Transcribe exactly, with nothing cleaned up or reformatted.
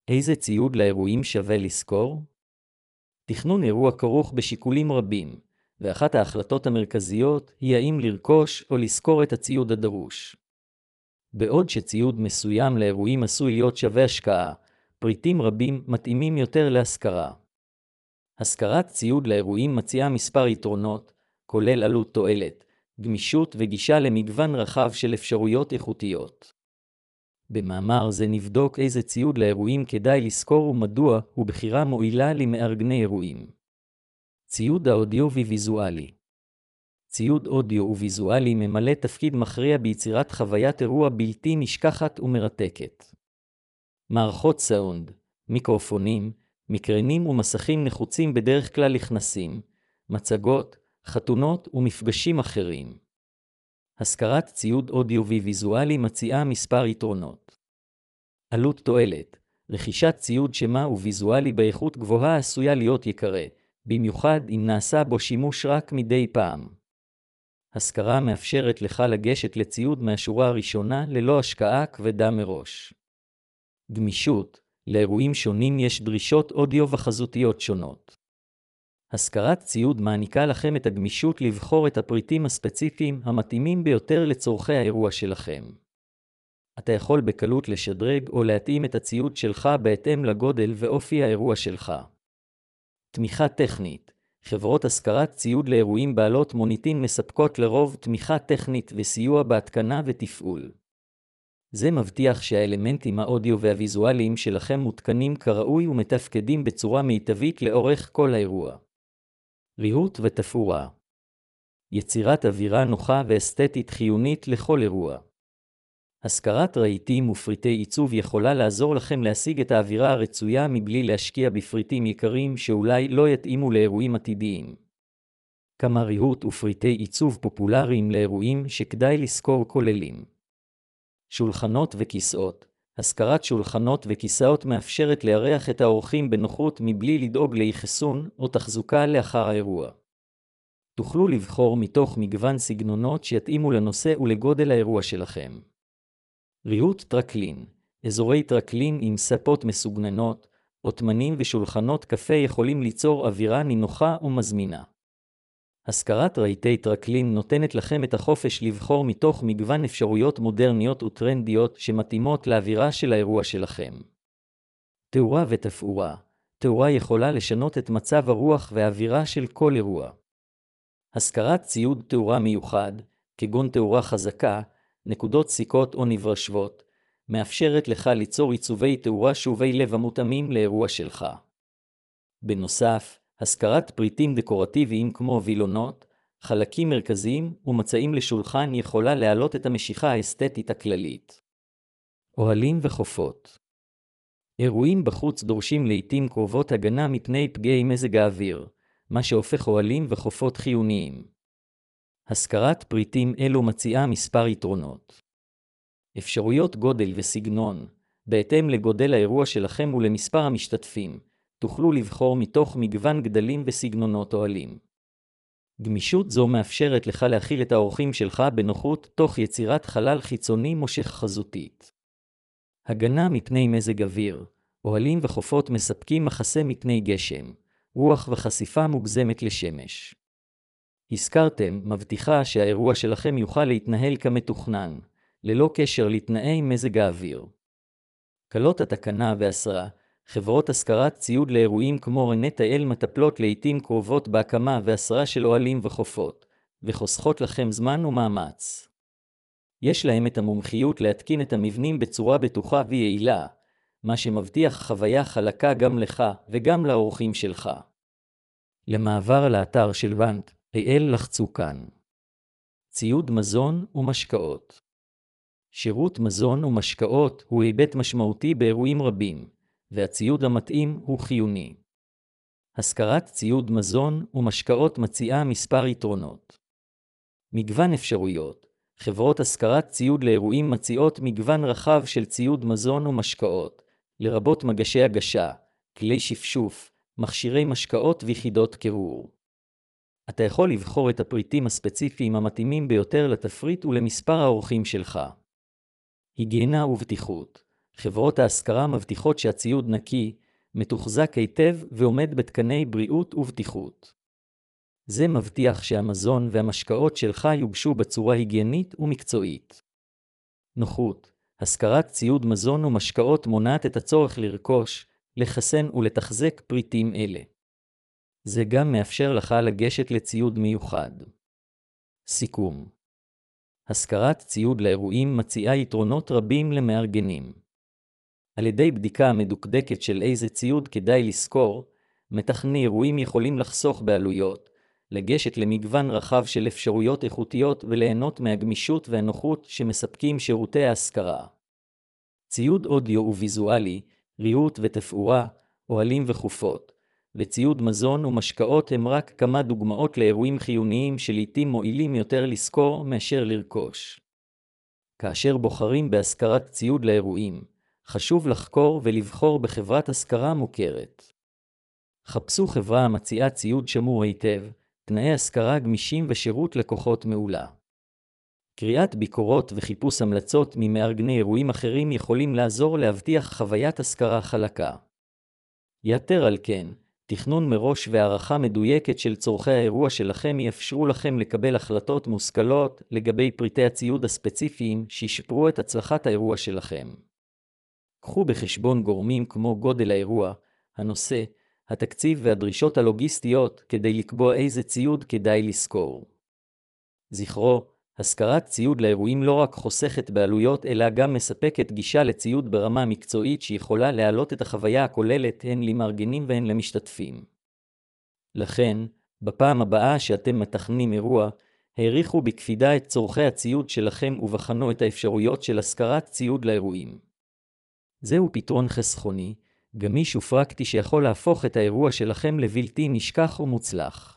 איזה ציוד לאירועים שווה לזכור? תכנון אירוע כרוך בשיקולים רבים, ואחת ההחלטות המרכזיות היא האם לרכוש או לשכור את הציוד הדרוש. בעוד שציוד מסוים לאירועים עשוי להיות שווה השקעה, פריטים רבים מתאימים יותר להשכרה. השכרת ציוד לאירועים מציעה מספר יתרונות, כולל עלות תועלת, גמישות וגישה למגוון רחב של אפשרויות איכותיות. במאמר זה נבדוק איזה ציוד לאירועים כדאי לשכור ומדוע הוא בחירה מועילה למארגני אירועים. ציוד האודיו-ויזואלי. ציוד אודיו וויזואלי ממלא תפקיד מכריע ביצירת חוויית אירוע בלתי נשכחת ומרתקת. מערכות סאונד, מיקרופונים, מקרנים ומסכים נחוצים בדרך כלל לכנסים, מצגות, חתונות ומפגשים אחרים. השכרת ציוד אודיו וויזואלי מציעה מספר יתרונות. עלות תועלת. רכישת ציוד שמה וויזואלי באיכות גבוהה עשויה להיות יקרה, במיוחד אם נעשה בו שימוש רק מדי פעם. השכרה מאפשרת לך לגשת לציוד מהשורה הראשונה ללא השקעה כבדה מראש. גמישות. לאירועים שונים יש דרישות אודיו וחזותיות שונות. השכרת ציוד מעניקה לכם את הגמישות לבחור את הפריטים הספציפיים המתאימים ביותר לצורכי האירוע שלכם. אתה יכול בקלות לשדרג או להתאים את הציוד שלך בהתאם לגודל ואופי האירוע שלך. תמיכה טכנית. חברות השכרת ציוד לאירועים בעלות מוניטין מספקות לרוב תמיכה טכנית וסיוע בהתקנה ותפעול. זה מבטיח שהאלמנטים האודיו והוויזואליים שלכם מותקנים כראוי ומתפקדים בצורה מיטבית לאורך כל האירוע. ריהוט ותפאורה. יצירת אווירה נוחה ואסתטית חיונית לכל אירוע. השכרת רהיטים ופריטי עיצוב יכולה לעזור לכם להשיג את האווירה הרצויה מבלי להשקיע בפריטים יקרים שאולי לא יתאימו לאירועים עתידיים. כמה ריהוט ופריטי עיצוב פופולריים לאירועים שכדאי לזכור כוללים. שולחנות וכיסאות. השכרת שולחנות וכיסאות מאפשרת לארח את האורחים בנוחות מבלי לדאוג לאחסון או תחזוקה לאחר האירוע. תוכלו לבחור מתוך מגוון סגנונות שיתאימו לנושא ולגודל האירוע שלכם. ריהוט טרקלין. אזורי טרקלין עם ספות מסוגננות, עותמנים ושולחנות קפה יכולים ליצור אווירה נינוחה ומזמינה. השכרת רהיטי טרקלין נותנת לכם את החופש לבחור מתוך מגוון אפשרויות מודרניות וטרנדיות שמתאימות לאווירה של האירוע שלכם. תאורה ותפאורה. תאורה יכולה לשנות את מצב הרוח והאווירה של כל אירוע. השכרת ציוד תאורה מיוחד, כגון תאורה חזקה, נקודות סיכות או נברשבות, מאפשרת לך ליצור עיצובי תאורה שובי לב המותאמים לאירוע שלך. בנוסף, השכרת פריטים דקורטיביים כמו וילונות, חלקים מרכזיים ומצעים לשולחן יכולה להעלות את המשיכה האסתטית הכללית. אוהלים וחופות. אירועים בחוץ דורשים לעתים קרובות הגנה מפני פגעי מזג האוויר, מה שהופך אוהלים וחופות חיוניים. השכרת פריטים אלו מציעה מספר יתרונות. אפשרויות גודל וסגנון. בהתאם לגודל האירוע שלכם ולמספר המשתתפים, תוכלו לבחור מתוך מגוון גדלים וסגנונות אוהלים. גמישות זו מאפשרת לך להכיל את האורחים שלך בנוחות תוך יצירת חלל חיצוני מושך חזותית. הגנה מפני מזג אוויר. אוהלים וחופות מספקים מחסה מפני גשם, רוח וחשיפה מוגזמת לשמש. הזכרתם, מבטיחה שהאירוע שלכם יוכל להתנהל כמתוכנן, ללא קשר לתנאי מזג האוויר. קלות התקנה והסרה. חברות השכרת ציוד לאירועים כמו רנטה-אל מטפלות לעתים קרובות בהקמה והסרה של אוהלים וחופות, וחוסכות לכם זמן ומאמץ. יש להם את המומחיות להתקין את המבנים בצורה בטוחה ויעילה, מה שמבטיח חוויה חלקה גם לך וגם לאורחים שלך. למעבר לאתר של ואנט, אל לחצו כאן. ציוד מזון ומשקאות. שירות מזון ומשקאות הוא היבט משמעותי באירועים רבים, והציוד המתאים הוא חיוני. השכרת ציוד מזון ומשקאות מציעה מספר יתרונות. מגוון אפשרויות. חברות השכרת ציוד לאירועים מציעות מגוון רחב של ציוד מזון ומשקאות, לרבות מגשי הגשה, כלי שפשוף, מכשירי משקאות ויחידות קירור. אתה יכול לבחור את הפריטים הספציפיים המתאימים ביותר לתפריט ולמספר האורחים שלך. היגיינה ובטיחות. חברות ההשכרה מבטיחות שהציוד נקי, מתוחזק היטב ועומד בתקני בריאות ובטיחות. זה מבטיח שהמזון והמשקאות שלך יוגשו בצורה היגיינית ומקצועית. נוחות, השכרת ציוד מזון ומשקאות מונעת את הצורך לרכוש, לחסן ולתחזק פריטים אלה. זה גם מאפשר לך לגשת לציוד מיוחד. סיכום. השכרת ציוד לאירועים מציעה יתרונות רבים למארגנים. על ידי בדיקה מדוקדקת של איזה ציוד כדאי לשכור, מתכנני אירועים יכולים לחסוך בעלויות, לגשת למגוון רחב של אפשרויות איכותיות וליהנות מהגמישות והנוחות שמספקים שירותי ההשכרה. ציוד אודיו וויזואלי, ריהוט ותפאורה, אוהלים וחופות, וציוד מזון ומשקאות הם רק כמה דוגמאות לאירועים חיוניים שלעיתים מועילים יותר לשכור מאשר לרכוש. כאשר בוחרים בהשכרת ציוד לאירועים, חשוב לחקור ולבחור בחברת השכרה מוכרת. חפשו חברה המציעה ציוד שמור היטב, תנאי השכרה גמישים ושירות לקוחות מעולה. קריאת ביקורות וחיפוש המלצות ממארגני אירועים אחרים יכולים לעזור להבטיח חוויית השכרה חלקה. יתר על כן, תכנון מראש והערכה מדויקת של צורכי האירוע שלכם יאפשרו לכם לקבל החלטות מושכלות לגבי פריטי הציוד הספציפיים שישפרו את הצלחת האירוע שלכם. קחו בחשבון גורמים כמו גודל האירוע, הנושא, התקציב והדרישות הלוגיסטיות כדי לקבוע איזה ציוד כדאי לשכור. זכרו, השכרת ציוד לאירועים לא רק חוסכת בעלויות אלא גם מספקת גישה לציוד ברמה מקצועית שיכולה להעלות את החוויה הכוללת הן למארגנים והן למשתתפים. לכן, בפעם הבאה שאתם מתכננים אירוע, העריכו בקפידה את צורכי הציוד שלכם ובחנו את האפשרויות של השכרת ציוד לאירועים. זהו פתרון חסכוני, גמיש ופרקטי שיכול להפוך את האירוע שלכם לבלתי נשכח ומוצלח.